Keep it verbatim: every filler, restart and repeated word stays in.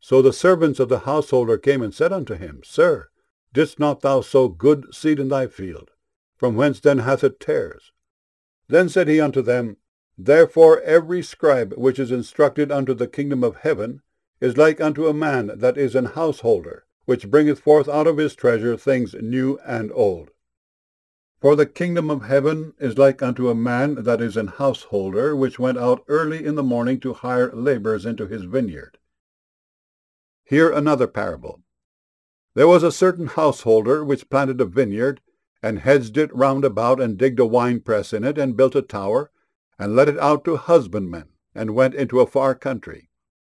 So the servants of the householder came and said unto him, Sir, didst not thou sow good seed in thy field? From whence then hath it tares? Then said he unto them, Therefore every scribe which is instructed unto the kingdom of heaven is like unto a man that is an householder, which bringeth forth out of his treasure things new and old. For the kingdom of heaven is like unto a man that is an householder, which went out early in the morning to hire laborers into his vineyard. Hear another parable. There was a certain householder which planted a vineyard, and hedged it round about, and digged a winepress in it, and built a tower, and let it out to husbandmen, and went into a far country.